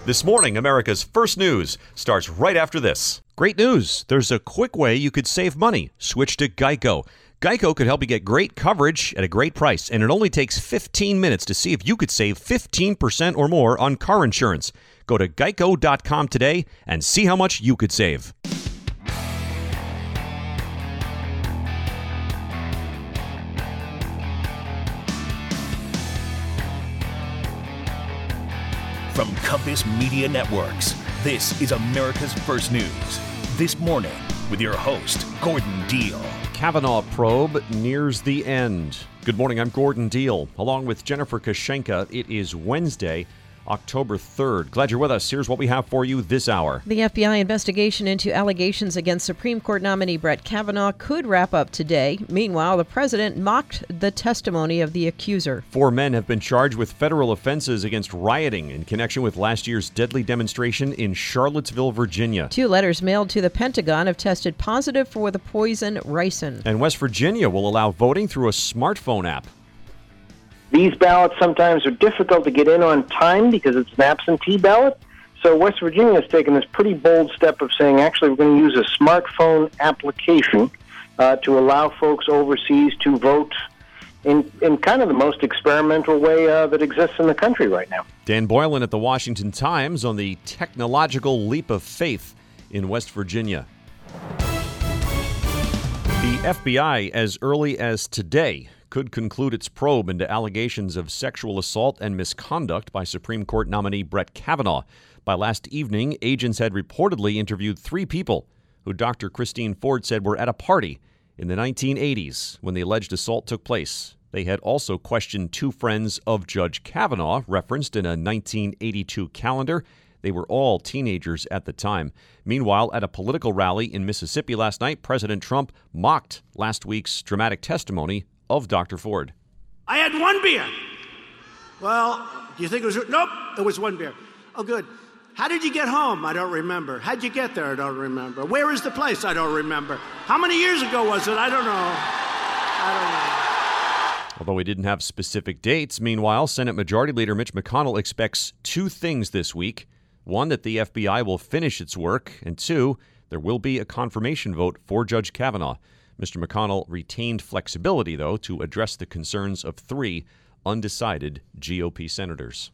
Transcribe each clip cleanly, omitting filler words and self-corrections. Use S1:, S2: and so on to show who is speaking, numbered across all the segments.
S1: This morning, America's First News starts right after this. Great news. There's a quick way you could save money. Switch to Geico. Geico could help you get great coverage at a great price, and it only takes 15 minutes to see if you could save 15% or more on car insurance. Go to geico.com today and see how much you could save.
S2: From Compass Media Networks, this is America's First News. This morning, with your host, Gordon Deal.
S1: Kavanaugh probe nears the end. Good morning, I'm Gordon Deal. Along with Jennifer Kashenka, it is Wednesday, October 3rd. Glad you're with us. Here's what we have for you this hour.
S3: The FBI investigation into allegations against Supreme Court nominee Brett Kavanaugh could wrap up today. Meanwhile, the president mocked the testimony of the accuser.
S1: 4 men have been charged with federal offenses against rioting in connection with last year's deadly demonstration in Charlottesville, Virginia.
S3: 2 letters mailed to the Pentagon have tested positive for the poison ricin.
S1: And West Virginia will allow voting through a smartphone app.
S4: These ballots sometimes are difficult to get in on time because it's an absentee ballot. So West Virginia has taken this pretty bold step of saying, actually, we're going to use a smartphone application to allow folks overseas to vote in kind of the most experimental way that exists in the country right now.
S1: Dan Boylan at the Washington Times on the technological leap of faith in West Virginia. The FBI, as early as today, could conclude its probe into allegations of sexual assault and misconduct by Supreme Court nominee Brett Kavanaugh. By last evening, agents had reportedly interviewed 3 people who Dr. Christine Ford said were at a party in the 1980s when the alleged assault took place. They had also questioned 2 friends of Judge Kavanaugh, referenced in a 1982 calendar. They were all teenagers at the time. Meanwhile, at a political rally in Mississippi last night, President Trump mocked last week's dramatic testimony of Dr. Ford.
S5: I had 1 beer. Well, do you think it was? Nope, it was 1 beer. Oh, good. How did you get home? I don't remember. How'd you get there? I don't remember. Where is the place? I don't remember. How many years ago was it? I don't know.
S1: Although he didn't have specific dates, meanwhile, Senate Majority Leader Mitch McConnell expects 2 things this week. 1, that the FBI will finish its work, and 2, there will be a confirmation vote for Judge Kavanaugh. Mr. McConnell retained flexibility, though, to address the concerns of 3 undecided GOP senators.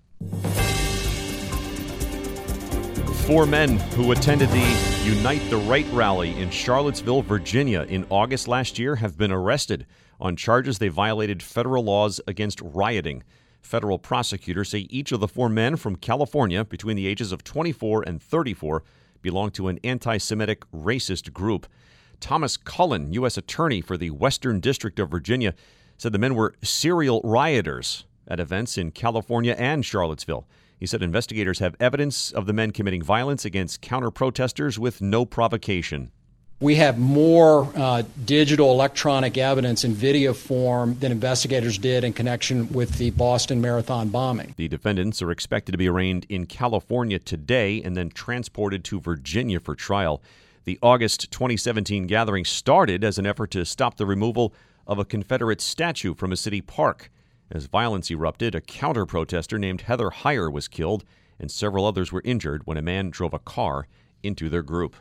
S1: 4 men who attended the Unite the Right rally in Charlottesville, Virginia in August last year have been arrested on charges they violated federal laws against rioting. Federal prosecutors say each of the 4 men from California between the ages of 24 and 34 belong to an anti-Semitic racist group. Thomas Cullen, U.S. Attorney for the Western District of Virginia, said the men were serial rioters at events in California and Charlottesville. He said investigators have evidence of the men committing violence against counter-protesters with no provocation.
S6: We have more digital electronic evidence in video form than investigators did in connection with the Boston Marathon bombing.
S1: The defendants are expected to be arraigned in California today and then transported to Virginia for trial. The August 2017 gathering started as an effort to stop the removal of a Confederate statue from a city park. As violence erupted, a counter-protester named Heather Heyer was killed, and several others were injured when a man drove a car into their group.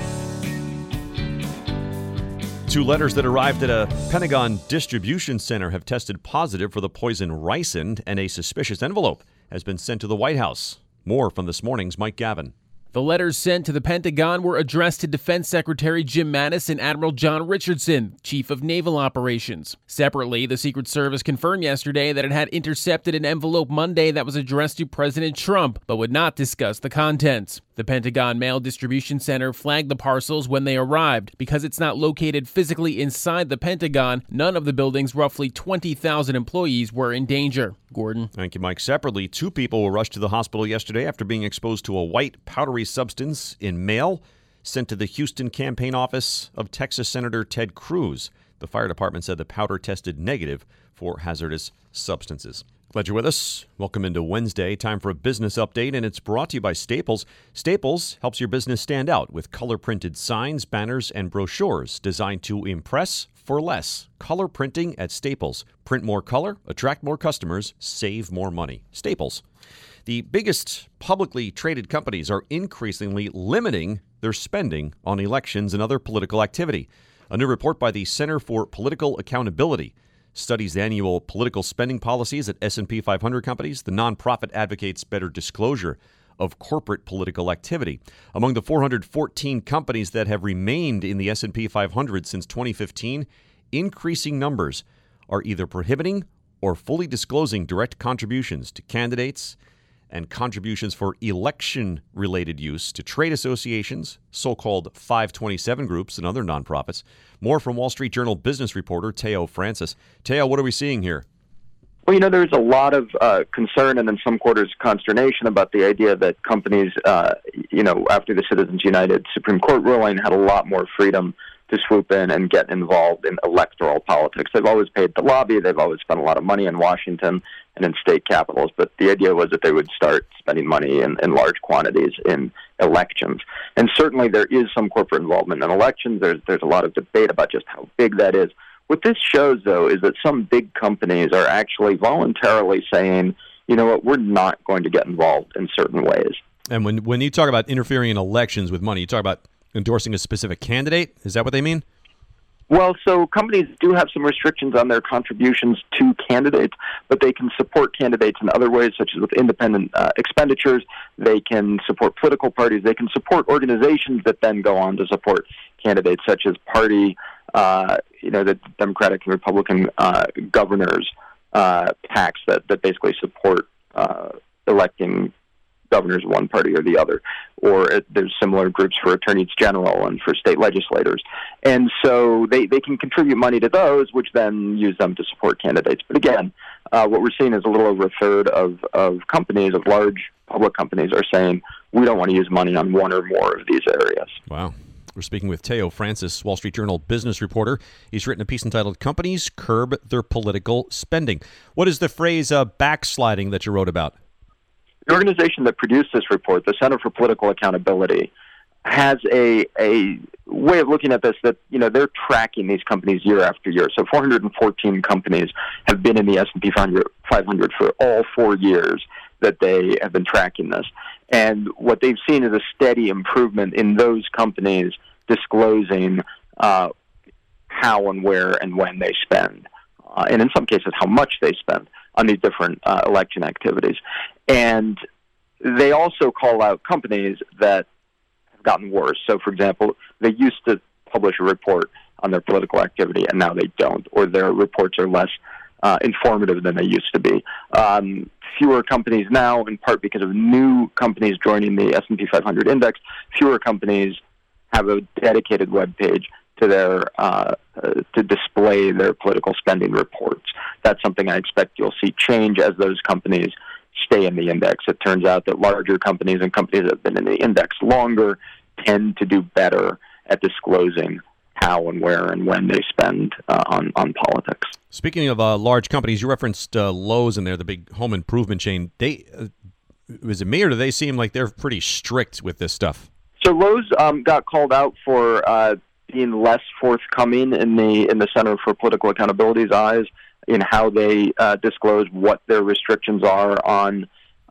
S1: 2 letters that arrived at a Pentagon distribution center have tested positive for the poison ricin, and a suspicious envelope has been sent to the White House. More from this morning's Mike Gavin.
S7: The letters sent to the Pentagon were addressed to Defense Secretary Jim Mattis and Admiral John Richardson, Chief of Naval Operations. Separately, the Secret Service confirmed yesterday that it had intercepted an envelope Monday that was addressed to President Trump, but would not discuss the contents. The Pentagon Mail Distribution Center flagged the parcels when they arrived. Because it's not located physically inside the Pentagon, none of the building's roughly 20,000 employees were in danger. Gordon.
S1: Thank you, Mike. Separately, 2 people were rushed to the hospital yesterday after being exposed to a white powdery substance in mail sent to the Houston campaign office of Texas Senator Ted Cruz. The fire department said the powder tested negative for hazardous substances. Glad you're with us. Welcome into Wednesday. Time for a business update, and it's brought to you by Staples. Staples helps your business stand out with color-printed signs, banners, and brochures designed to impress for less. Color printing at Staples. Print more color, attract more customers, save more money. Staples. The biggest publicly traded companies are increasingly limiting their spending on elections and other political activity. A new report by the Center for Political Accountability studies the annual political spending policies at S&P 500 companies. The nonprofit advocates better disclosure of corporate political activity. Among the 414 companies that have remained in the S&P 500 since 2015, increasing numbers are either prohibiting or fully disclosing direct contributions to candidates and contributions for election-related use to trade associations, so-called 527 groups, and other nonprofits. More from Wall Street Journal business reporter Theo Francis. Theo, what are we seeing here?
S8: Well, there's a lot of concern and in some quarters consternation about the idea that companies, after the Citizens United Supreme Court ruling, had a lot more freedom to swoop in and get involved in electoral politics. They've always paid to lobby. They've always spent a lot of money in Washington and in state capitals. But the idea was that they would start spending money in large quantities in elections. And certainly there is some corporate involvement in elections. There's a lot of debate about just how big that is. What this shows, though, is that some big companies are actually voluntarily saying, you know what, we're not going to get involved in certain ways.
S1: And when you talk about interfering in elections with money, you talk about endorsing a specific candidate? Is that what they mean?
S8: Well, so companies do have some restrictions on their contributions to candidates, but they can support candidates in other ways, such as with independent expenditures. They can support political parties. They can support organizations that then go on to support candidates, such as party, the Democratic and Republican governors, PACs that basically support electing governors of one party or the other, or there's similar groups for attorneys general and for state legislators. And so they can contribute money to those, which then use them to support candidates. But again, what we're seeing is a little over a third of companies, of large public companies, are saying, we don't want to use money on one or more of these areas.
S1: Wow. We're speaking with Theo Francis, Wall Street Journal business reporter. He's written a piece entitled Companies Curb Their Political Spending. What is the phrase backsliding that you wrote about?
S8: The organization that produced this report, the Center for Political Accountability, has a way of looking at this that, they're tracking these companies year after year. So 414 companies have been in the S&P 500 for all 4 years that they have been tracking this. And what they've seen is a steady improvement in those companies disclosing how and where and when they spend, and in some cases how much they spend on these different election activities. And they also call out companies that have gotten worse. So, for example, they used to publish a report on their political activity, and now they don't, or their reports are less informative than they used to be. Fewer companies now, in part because of new companies joining the S&P 500 index. Fewer companies have a dedicated web page to their to display their political spending reports. That's something I expect you'll see change as those companies stay in the index. It turns out that larger companies and companies that have been in the index longer tend to do better at disclosing how and where and when they spend on politics.
S1: Speaking of large companies, you referenced Lowe's in there, the big home improvement chain. Was it me, or do they seem like they're pretty strict with this stuff?
S8: So Lowe's got called out for being less forthcoming in the Center for Political Accountability's eyes in how they disclose what their restrictions are on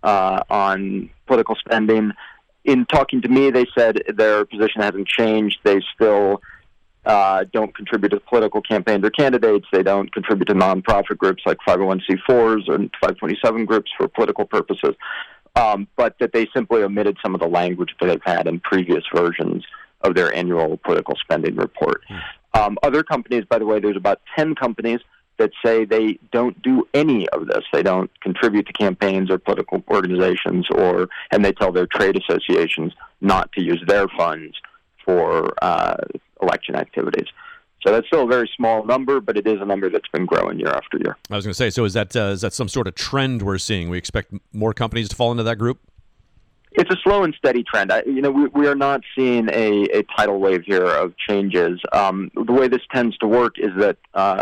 S8: political spending. In talking to me, they said their position hasn't changed. They still don't contribute to political campaigns or candidates. They don't contribute to nonprofit groups like 501c4s or 527 groups for political purposes, but that they simply omitted some of the language that they've had in previous versions of their annual political spending report. Other companies, by the way, there's about 10 companies that say they don't do any of this. They don't contribute to campaigns or political organizations, and they tell their trade associations not to use their funds for election activities. So that's still a very small number, but it is a number that's been growing year after year.
S1: I was going to say, so is that some sort of trend we're seeing? We expect more companies to fall into that group?
S8: It's a slow and steady trend. We are not seeing a tidal wave here of changes. The way this tends to work is that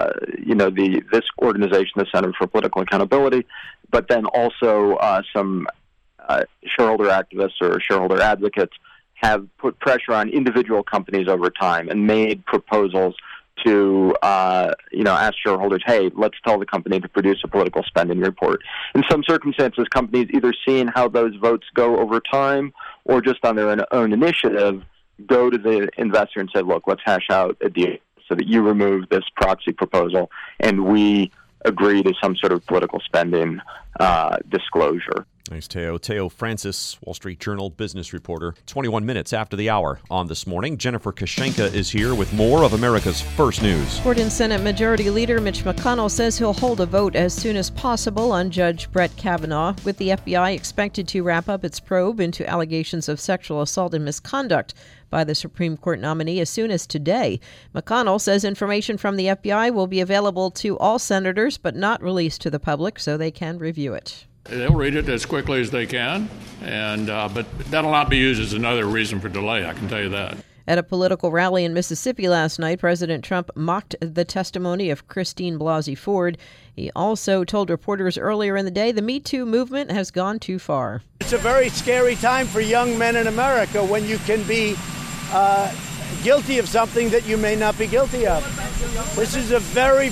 S8: this organization, the Center for Political Accountability, but then also some shareholder activists or shareholder advocates have put pressure on individual companies over time and made proposals to, ask shareholders, hey, let's tell the company to produce a political spending report. In some circumstances, companies either seeing how those votes go over time or just on their own initiative go to the investor and say, look, let's hash out a deal so that you remove this proxy proposal and we agree to some sort of political spending disclosure.
S1: Thanks, Teo. Teo Francis, Wall Street Journal business reporter. 21 minutes after the hour on This Morning. Jennifer Kashenka is here with more of America's First News.
S3: Court and Senate Majority Leader Mitch McConnell says he'll hold a vote as soon as possible on Judge Brett Kavanaugh, with the FBI expected to wrap up its probe into allegations of sexual assault and misconduct by the Supreme Court nominee as soon as today. McConnell says information from the FBI will be available to all senators, but not released to the public, so they can review it.
S9: They'll read it as quickly as they can, but that'll not be used as another reason for delay, I can tell you that.
S3: At a political rally in Mississippi last night, President Trump mocked the testimony of Christine Blasey Ford. He also told reporters earlier in the day the Me Too movement has gone too far.
S5: It's a very scary time for young men in America when you can be guilty of something that you may not be guilty of. This is a very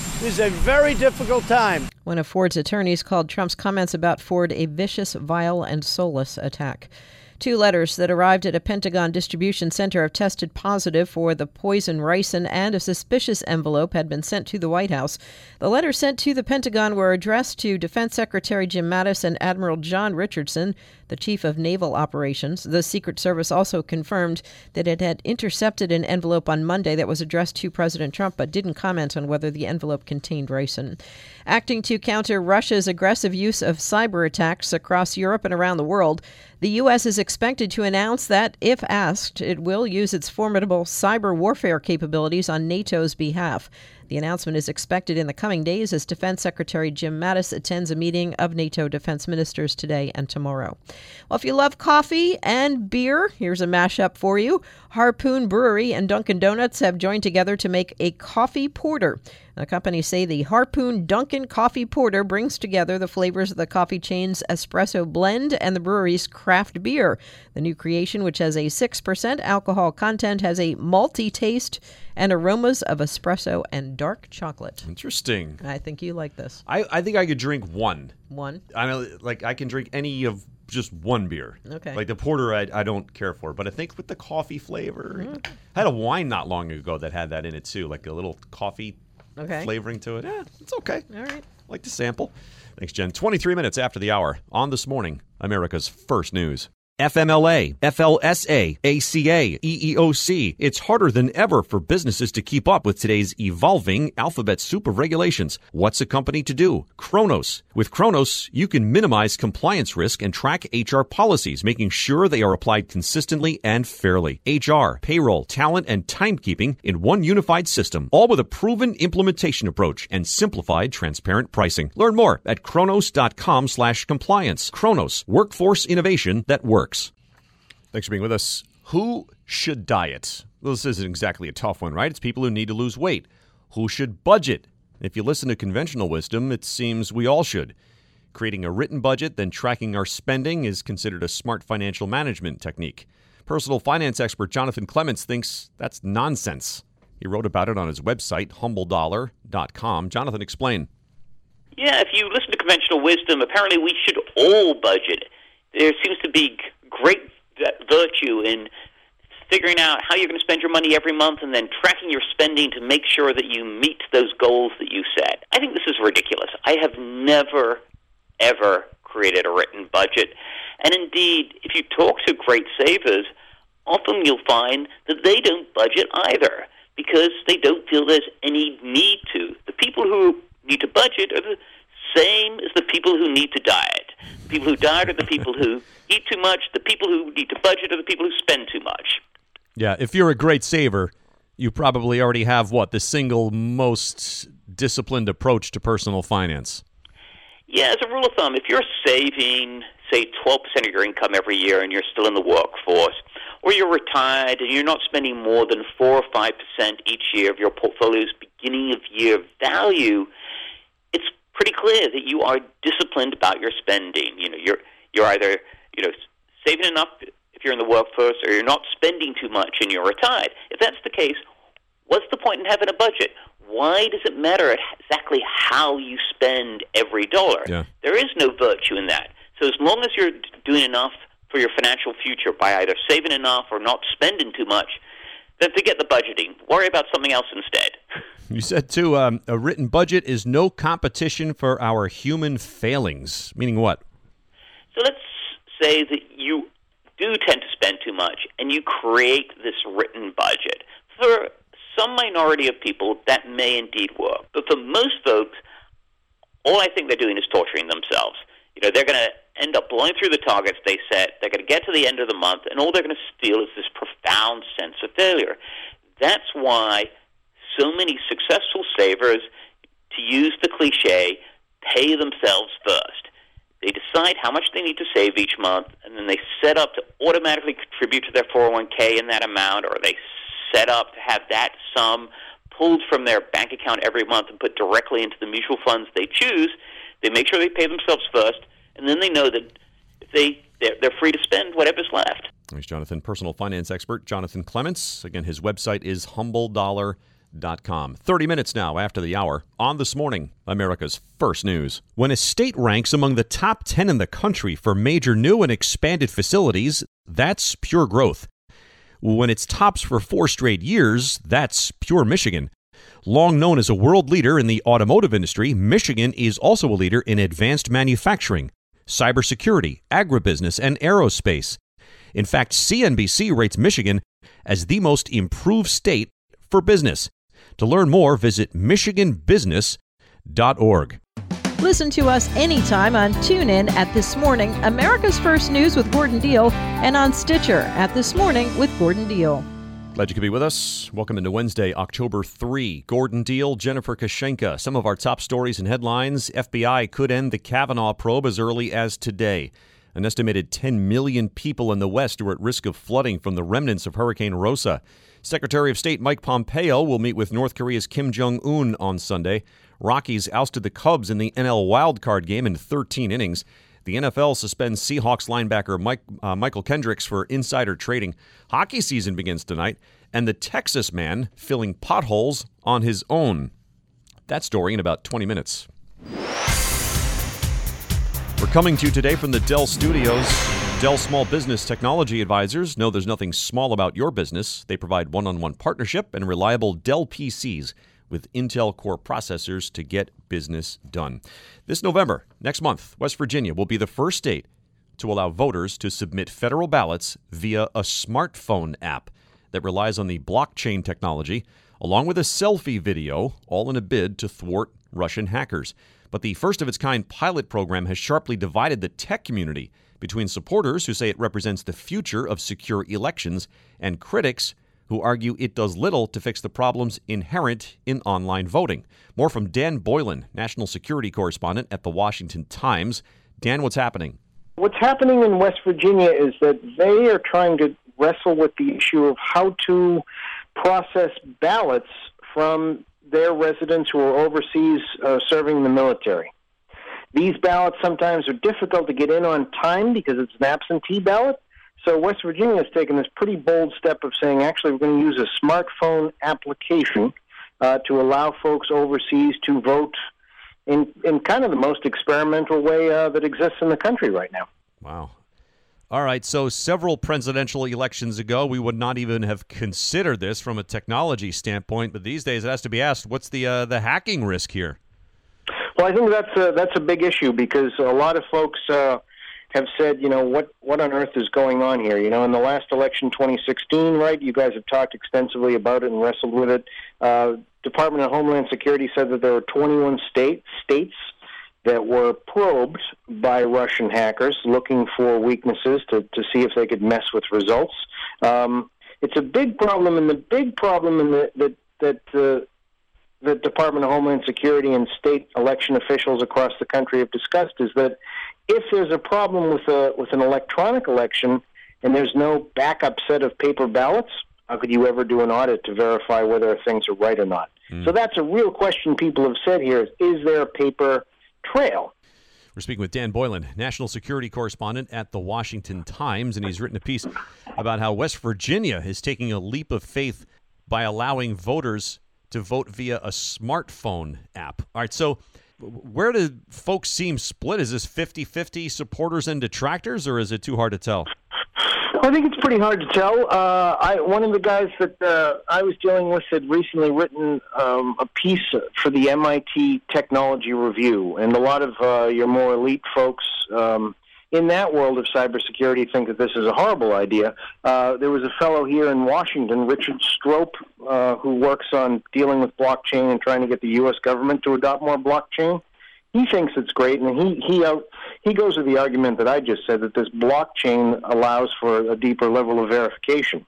S5: difficult time.
S3: One of Ford's attorneys called Trump's comments about Ford a vicious, vile, and soulless attack. 2 letters that arrived at a Pentagon distribution center have tested positive for the poison ricin, and a suspicious envelope had been sent to the White House. The letters sent to the Pentagon were addressed to Defense Secretary Jim Mattis and Admiral John Richardson, the Chief of Naval Operations. The Secret Service also confirmed that it had intercepted an envelope on Monday that was addressed to President Trump, but didn't comment on whether the envelope contained ricin. Acting to counter Russia's aggressive use of cyber attacks across Europe and around the world, the U.S. is expected to announce that, if asked, it will use its formidable cyber warfare capabilities on NATO's behalf. The announcement is expected in the coming days as Defense Secretary Jim Mattis attends a meeting of NATO defense ministers today and tomorrow. Well, if you love coffee and beer, here's a mashup for you. Harpoon Brewery and Dunkin' Donuts have joined together to make a coffee porter. The companies say the Harpoon Dunkin' Coffee Porter brings together the flavors of the coffee chain's espresso blend and the brewery's craft beer. The new creation, which has a 6% alcohol content, has a malty taste and aromas of espresso and dark chocolate.
S1: Interesting.
S3: I think you like this.
S1: I think I could drink one.
S3: One?
S1: I mean, I can drink any of just one beer.
S3: Okay.
S1: Like the porter, I don't care for. But I think with the coffee flavor, I had a wine not long ago that had that in it too, like a little coffee flavoring to it. Yeah, it's okay.
S3: All right.
S1: Like to sample. Thanks, Jen. 23 minutes after the hour on This Morning, America's First News. FMLA, FLSA, ACA, EEOC. It's harder than ever for businesses to keep up with today's evolving alphabet soup of regulations. What's a company to do? Kronos. With Kronos, you can minimize compliance risk and track HR policies, making sure they are applied consistently and fairly. HR, payroll, talent, and timekeeping in one unified system, all with a proven implementation approach and simplified, transparent pricing. Learn more at kronos.com/compliance. Kronos, workforce innovation that works. Thanks for being with us. Who should diet? Well, this isn't exactly a tough one, right? It's people who need to lose weight. Who should budget? If you listen to conventional wisdom, it seems we all should. Creating a written budget, then tracking our spending is considered a smart financial management technique. Personal finance expert Jonathan Clements thinks that's nonsense. He wrote about it on his website, humbledollar.com. Jonathan, explain.
S10: Yeah, if you listen to conventional wisdom, apparently we should all budget. There seems to be great virtue in figuring out how you're going to spend your money every month and then tracking your spending to make sure that you meet those goals that you set. I think this is ridiculous. I have never, ever created a written budget. And indeed, if you talk to great savers, often you'll find that they don't budget either because they don't feel there's any need to. The people who need to budget are the same as the people who need to diet. The people who diet are the people who eat too much. The people who need to budget are the people who spend too much.
S1: Yeah, if you're a great saver, you probably already have, the single most disciplined approach to personal finance. Yeah,
S10: as a rule of thumb, if you're saving, say, 12% of your income every year and you're still in the workforce, or you're retired and you're not spending more than 4 or 5% each year of your portfolio's beginning of year value, it's pretty clear that you are disciplined about your spending. You're either saving enough if you're in the workforce, or you're not spending too much and you're retired. If that's the case, What's the point in having a budget? Why does it matter exactly how you spend every dollar?
S1: Yeah.
S10: There is no virtue in that. So as long as you're doing enough for your financial future by either saving enough or not spending too much, then forget the budgeting. Worry about something else instead.
S1: You said, too, a written budget is no competition for our human failings. Meaning what?
S10: So let's say that you do tend to spend too much, and you create this written budget. For some minority of people, that may indeed work. But for most folks, all I think they're doing is torturing themselves. They're going to end up blowing through the targets they set. They're going to get to the end of the month, and all they're going to feel is this profound sense of failure. That's why so many successful savers, to use the cliche, pay themselves first. They decide how much they need to save each month, and then they set up to automatically contribute to their 401k in that amount, or they set up to have that sum pulled from their bank account every month and put directly into the mutual funds they choose. They make sure they pay themselves first, and then they know that they're free to spend whatever's left.
S1: There's Jonathan, personal finance expert Jonathan Clements. Again, his website is humbledollar.com. 30 minutes now after the hour on This Morning, America's First News. When a state ranks among the top 10 in the country for major new and expanded facilities, that's pure growth. When it's tops for 4 straight years, that's pure Michigan. Long known as a world leader in the automotive industry, Michigan is also a leader in advanced manufacturing, cybersecurity, agribusiness, and aerospace. In fact, CNBC rates Michigan as the most improved state for business. To learn more, visit michiganbusiness.org.
S3: Listen to us anytime on TuneIn at This Morning, America's First News with Gordon Deal, and on Stitcher at This Morning with Gordon Deal.
S1: Glad you could be with us. Welcome into Wednesday, October 3. Gordon Deal, Jennifer Kashenka. Some of our top stories and headlines. FBI could end the Kavanaugh probe as early as today. An estimated 10 million people in the West are at risk of flooding from the remnants of Hurricane Rosa. Secretary of State Mike Pompeo will meet with North Korea's Kim Jong-un on Sunday. Rockies ousted the Cubs in the NL wildcard game in 13 innings. The NFL suspends Seahawks linebacker Michael Kendricks for insider trading. Hockey season begins tonight, and the Texas man filling potholes on his own. That story in about 20 minutes. We're coming to you today from the Dell Studios. Dell Small Business Technology Advisors know there's nothing small about your business. They provide one-on-one partnership and reliable Dell PCs with Intel Core processors to get business done. This November, next month, West Virginia will be the first state to allow voters to submit federal ballots via a smartphone app that relies on the blockchain technology, along with a selfie video, all in a bid to thwart Russian hackers. But the first-of-its-kind pilot program has sharply divided the tech community between supporters who say it represents the future of secure elections and critics who argue it does little to fix the problems inherent in online voting. More from Dan Boylan, national security correspondent at The Washington Times. Dan, what's happening?
S4: What's happening in West Virginia is that they are trying to wrestle with the issue of how to process ballots from their residents who are overseas serving the military. These ballots sometimes are difficult to get in on time because it's an absentee ballot. So West Virginia has taken this pretty bold step of saying, actually, we're going to use a smartphone application to allow folks overseas to vote in kind of the most experimental way that exists in the country right now.
S1: Wow. All right, so several presidential elections ago, we would not even have considered this from a technology standpoint, but these days it has to be asked, what's the hacking risk here?
S4: Well, I think that's a big issue because a lot of folks have said, what on earth is going on here? In the last election, 2016, right, you guys have talked extensively about it and wrestled with it. Department of Homeland Security said that there were 21 states that were probed by Russian hackers looking for weaknesses to see if they could mess with results. It's a big problem, and the big problem that the Department of Homeland Security and state election officials across the country have discussed is that if there's a problem with an electronic election and there's no backup set of paper ballots, how could you ever do an audit to verify whether things are right or not? So that's a real question people have said here is there a paper trail?
S1: We're speaking with Dan Boylan, national security correspondent at The Washington Times, and he's written a piece about how West Virginia is taking a leap of faith by allowing voters to vote via a smartphone app. All right, so where do folks seem split? Is this 50-50 supporters and detractors, or is it too hard to tell?
S4: I think it's pretty hard to tell. One of the guys that I was dealing with had recently written a piece for the MIT Technology Review, and a lot of your more elite folks in that world of cybersecurity think that this is a horrible idea. There was a fellow here in Washington, Richard Strope, who works on dealing with blockchain and trying to get the U.S. government to adopt more blockchain. He thinks it's great, and he goes with the argument that I just said, that this blockchain allows for a deeper level of verification.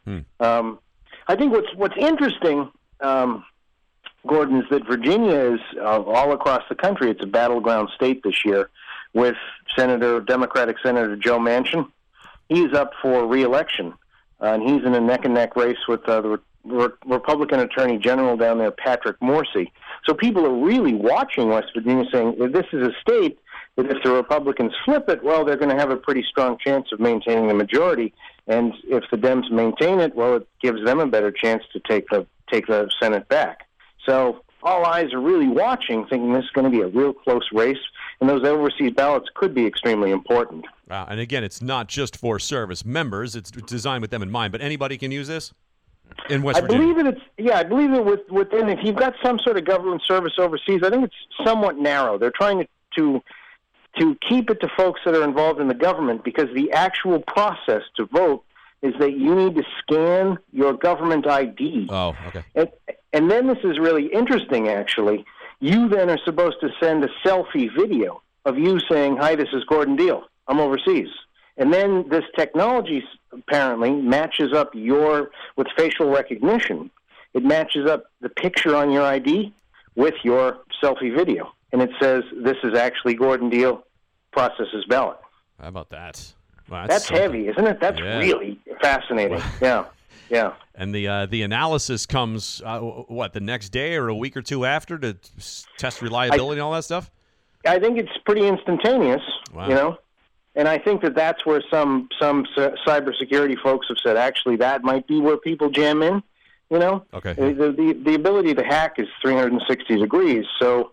S4: I think what's interesting, Gordon, is that Virginia is all across the country. It's a battleground state this year with Democratic Senator Joe Manchin. He's up for re-election, and he's in a neck-and-neck race with the Republican Attorney General down there, Patrick Morsi. So people are really watching West Virginia, saying this is a state that if the Republicans flip it, well, they're going to have a pretty strong chance of maintaining the majority. And if the Dems maintain it, well, it gives them a better chance to take the Senate back. So all eyes are really watching, thinking this is going to be a real close race, and those overseas ballots could be extremely important.
S1: Wow. And again, it's not just for service members. It's designed with them in mind, but anybody can use this? In West Virginia.
S4: I believe it within, if you've got some sort of government service overseas, I think it's somewhat narrow. They're trying to keep it to folks that are involved in the government, because the actual process to vote is that you need to scan your government ID.
S1: Oh, okay.
S4: And then this is really interesting, actually. You then are supposed to send a selfie video of you saying, "Hi, this is Gordon Deal. I'm overseas." And then this technology apparently matches up with facial recognition. It matches up the picture on your ID with your selfie video. And it says, "This is actually Gordon Deal, processes ballot."
S1: How about that? Wow,
S4: that's heavy, isn't it? That's really fascinating. Yeah.
S1: And the analysis comes, the next day or a week or two after to test reliability and all that stuff?
S4: I think it's pretty instantaneous, And I think that's where some cybersecurity folks have said, actually, that might be where people jam in, Okay. The ability to hack is 360 degrees, so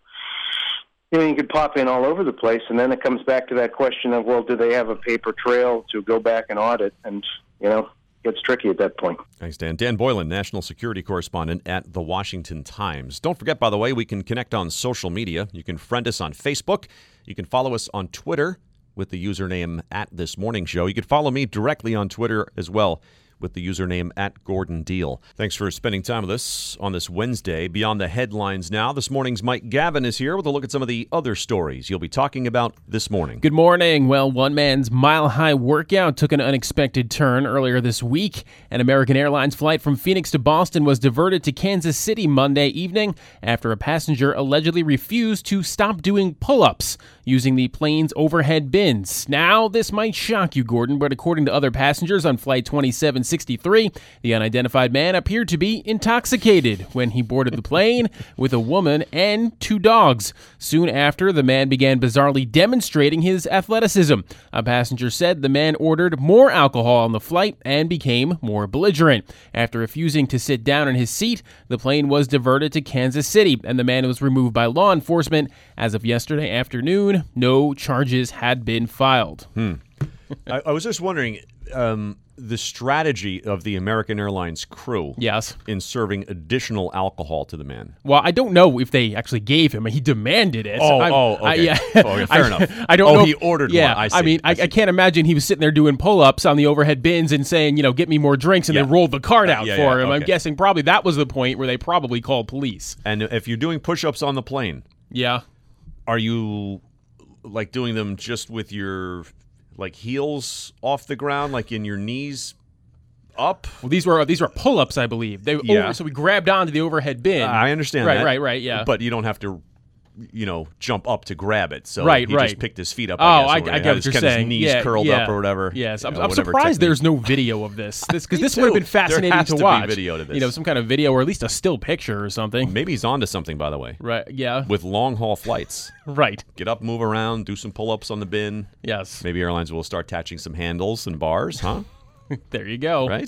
S4: you could pop in all over the place, and then it comes back to that question of, well, do they have a paper trail to go back and audit? And, gets tricky at that point.
S1: Thanks, Dan. Dan Boylan, national security correspondent at The Washington Times. Don't forget, by the way, we can connect on social media. You can friend us on Facebook. You can follow us on Twitter with the username @ThisMorningShow. You can follow me directly on Twitter as well with the username @GordonDeal. Thanks for spending time with us on this Wednesday. Beyond the headlines now, this morning's Mike Gavin is here with a look at some of the other stories you'll be talking about this morning.
S7: Good morning. Well, one man's mile-high workout took an unexpected turn earlier this week. An American Airlines flight from Phoenix to Boston was diverted to Kansas City Monday evening after a passenger allegedly refused to stop doing pull-ups using the plane's overhead bins. Now, this might shock you, Gordon, but according to other passengers on Flight 2763, the unidentified man appeared to be intoxicated when he boarded the plane with a woman and 2 dogs. Soon after, the man began bizarrely demonstrating his athleticism. A passenger said the man ordered more alcohol on the flight and became more belligerent. After refusing to sit down in his seat, the plane was diverted to Kansas City, and the man was removed by law enforcement. As of yesterday afternoon, no charges had been filed.
S1: I was just wondering, the strategy of the American Airlines crew in serving additional alcohol to the man.
S7: Well, I don't know if they actually gave him. He demanded it.
S1: Okay. Fair enough.
S7: I don't know.
S1: He ordered one. I see.
S7: I can't imagine he was sitting there doing pull-ups on the overhead bins and saying, get me more drinks, and they rolled the cart out for him. Okay. I'm guessing probably that was the point where they probably called police.
S1: And if you're doing push-ups on the plane, are you doing them just with your heels off the ground, in your knees up?
S7: Well, these were pull-ups, I believe. So we grabbed onto the overhead bin.
S1: I understand that.
S7: Right, yeah.
S1: But you don't have to, jump up to grab it. So
S7: he
S1: just picked his feet up.
S7: I get what you're saying.
S1: His knees curled up or whatever.
S7: Yes, I'm surprised there's no video of this. Because this would have been fascinating to watch.
S1: Be video to this.
S7: Some kind of video or at least a still picture or something.
S1: Maybe he's onto something, by the way.
S7: Right, yeah.
S1: With long-haul flights.
S7: Right.
S1: Get up, move around, do some pull-ups on the bin.
S7: Yes.
S1: Maybe airlines will start attaching some handles and bars, huh?
S7: There you go.
S1: Right?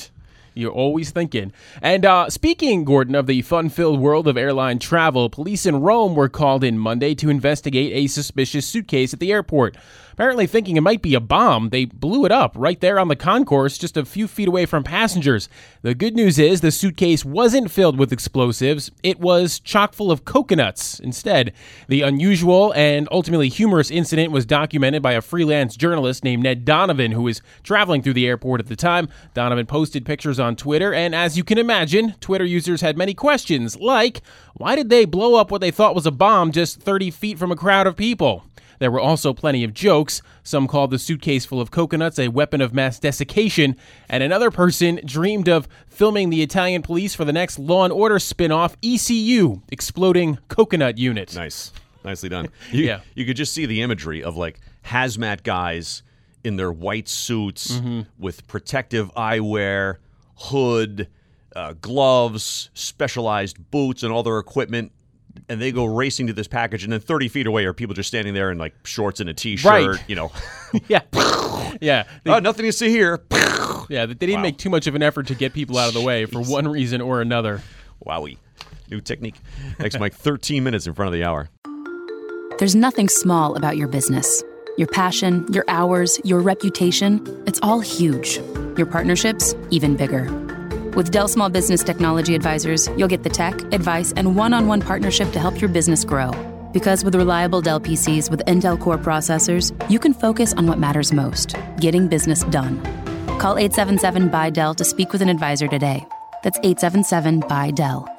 S7: You're always thinking. And speaking, Gordon, of the fun-filled world of airline travel, police in Rome were called in Monday to investigate a suspicious suitcase at the airport. Apparently thinking it might be a bomb, they blew it up right there on the concourse just a few feet away from passengers. The good news is the suitcase wasn't filled with explosives. It was chock full of coconuts instead. The unusual and ultimately humorous incident was documented by a freelance journalist named Ned Donovan, who was traveling through the airport at the time. Donovan posted pictures on Twitter, and as you can imagine, Twitter users had many questions, like, why did they blow up what they thought was a bomb just 30 feet from a crowd of people? There were also plenty of jokes. Some called the suitcase full of coconuts a weapon of mass desiccation, and another person dreamed of filming the Italian police for the next Law & Order spin-off, ECU, Exploding Coconut Unit.
S1: Nice. Nicely done.
S7: Yeah.
S1: You could just see the imagery of, like, hazmat guys in their white suits with protective eyewear, hood, gloves, specialized boots, and all their equipment. And they go racing to this package, and then 30 feet away are people just standing there in, like, shorts and a T-shirt,
S7: right.
S1: you know.
S7: Yeah. Yeah.
S1: Nothing to see here.
S7: Yeah, they didn't make too much of an effort to get people out of the way for one reason or another.
S1: Wowie. New technique. Next, Mike, 13 minutes in front of the hour.
S11: There's nothing small about your business. Your passion, your hours, your reputation, it's all huge. Your partnerships, even bigger. With Dell Small Business Technology Advisors, you'll get the tech, advice, and one-on-one partnership to help your business grow. Because with reliable Dell PCs with Intel Core processors, you can focus on what matters most, getting business done. Call 877-BUY-DELL to speak with an advisor today. That's 877-BUY-DELL.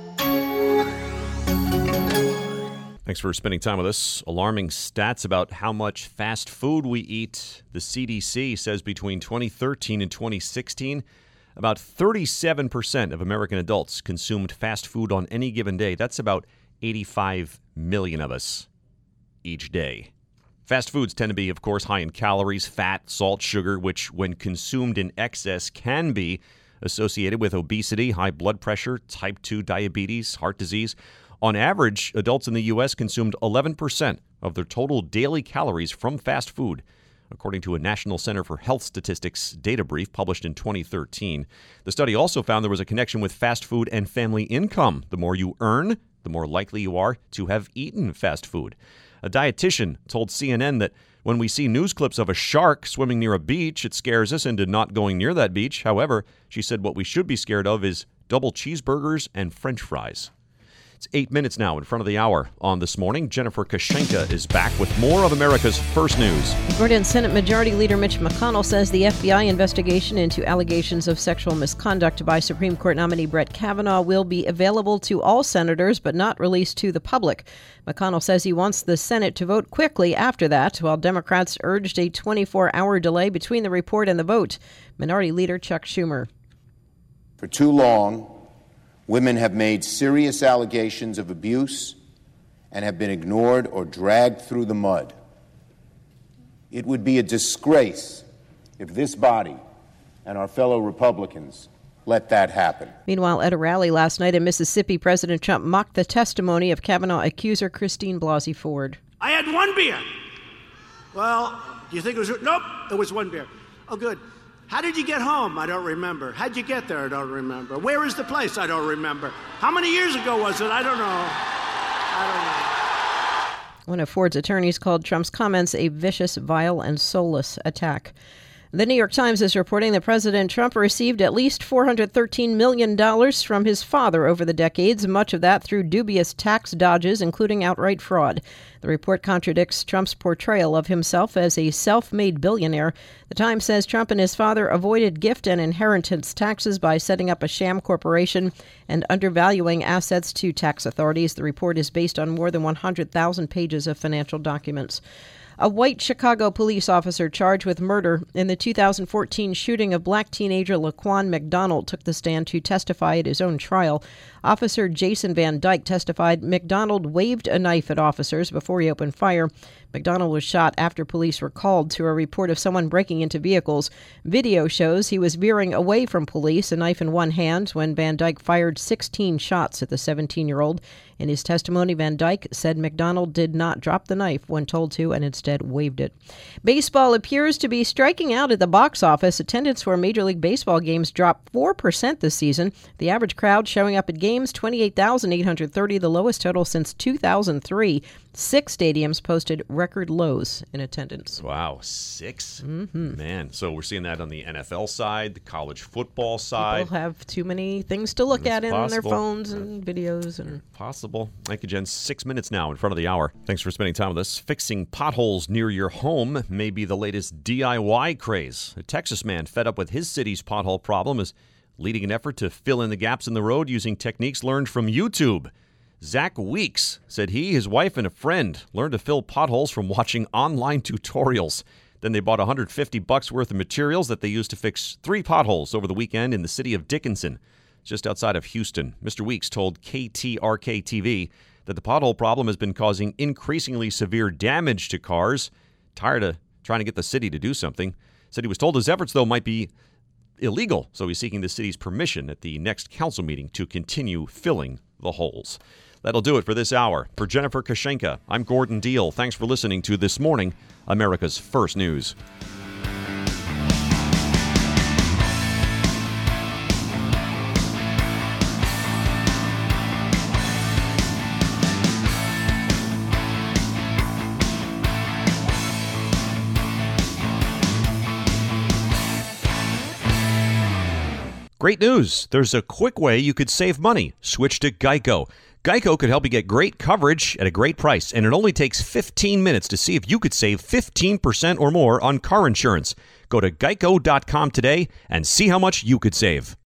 S1: Thanks for spending time with us. Alarming stats about how much fast food we eat. The CDC says between 2013 and 2016, about 37% of American adults consumed fast food on any given day. That's about 85 million of us each day. Fast foods tend to be, of course, high in calories, fat, salt, sugar, which, when consumed in excess, can be associated with obesity, high blood pressure, type 2 diabetes, heart disease. On average, adults in the U.S. consumed 11% of their total daily calories from fast food, according to a National Center for Health Statistics data brief published in 2013. The study also found there was a connection with fast food and family income. The more you earn, the more likely you are to have eaten fast food. A dietitian told CNN that when we see news clips of a shark swimming near a beach, it scares us into not going near that beach. However, she said what we should be scared of is double cheeseburgers and French fries. It's 8 minutes now in front of the hour on This Morning. Jennifer Kashenka is back with more of America's First News.
S3: Gordon, Senate Majority Leader Mitch McConnell says the FBI investigation into allegations of sexual misconduct by Supreme Court nominee Brett Kavanaugh will be available to all senators but not released to the public. McConnell says he wants the Senate to vote quickly after that, while Democrats urged a 24-hour delay between the report and the vote. Minority Leader Chuck Schumer.
S12: For too long, women have made serious allegations of abuse and have been ignored or dragged through the mud. It would be a disgrace if this body and our fellow Republicans let that happen.
S3: Meanwhile, at a rally last night in Mississippi, President Trump mocked the testimony of Kavanaugh accuser Christine Blasey Ford.
S5: I had one beer. Well, do you think it was? Nope, it was one beer. Oh, good. How did you get home? I don't remember. How'd you get there? I don't remember. Where is the place? I don't remember. How many years ago was it? I don't know.
S3: One of Ford's attorneys called Trump's comments a vicious, vile, and soulless attack. The New York Times is reporting that President Trump received at least $413 million from his father over the decades, much of that through dubious tax dodges, including outright fraud. The report contradicts Trump's portrayal of himself as a self-made billionaire. The Times says Trump and his father avoided gift and inheritance taxes by setting up a sham corporation and undervaluing assets to tax authorities. The report is based on more than 100,000 pages of financial documents. A white Chicago police officer charged with murder in the 2014 shooting of black teenager Laquan McDonald took the stand to testify at his own trial. Officer Jason Van Dyke testified McDonald waved a knife at officers before he opened fire. McDonald was shot after police were called to a report of someone breaking into vehicles. Video shows he was veering away from police, a knife in one hand, when Van Dyke fired 16 shots at the 17-year-old. In his testimony, Van Dyke said McDonald did not drop the knife when told to and instead waved it. Baseball appears to be striking out at the box office. Attendance for Major League Baseball games dropped 4% this season. The average crowd showing up at games, 28,830, the lowest total since 2003. 6 stadiums posted record lows in attendance.
S1: Wow, 6?
S3: Mm-hmm.
S1: Man, so we're seeing that on the NFL side, the college football side.
S3: People have too many things to look at in their phones and videos. And
S1: possible. Thank you, Jen. 6 minutes now in front of the hour. Thanks for spending time with us. Fixing potholes near your home may be the latest DIY craze. A Texas man fed up with his city's pothole problem is leading an effort to fill in the gaps in the road using techniques learned from YouTube. Zach Weeks said his wife, and a friend learned to fill potholes from watching online tutorials. Then they bought $150 worth of materials that they used to fix 3 potholes over the weekend in the city of Dickinson, just outside of Houston. Mr. Weeks told KTRK-TV that the pothole problem has been causing increasingly severe damage to cars. Tired of trying to get the city to do something. Said he was told his efforts, though, might be illegal, so he's seeking the city's permission at the next council meeting to continue filling the holes. That'll do it for this hour. For Jennifer Kashenka, I'm Gordon Deal. Thanks for listening to This Morning, America's First News. Great news. There's a quick way you could save money. Switch to Geico. Geico could help you get great coverage at a great price, and it only takes 15 minutes to see if you could save 15% or more on car insurance. Go to geico.com today and see how much you could save.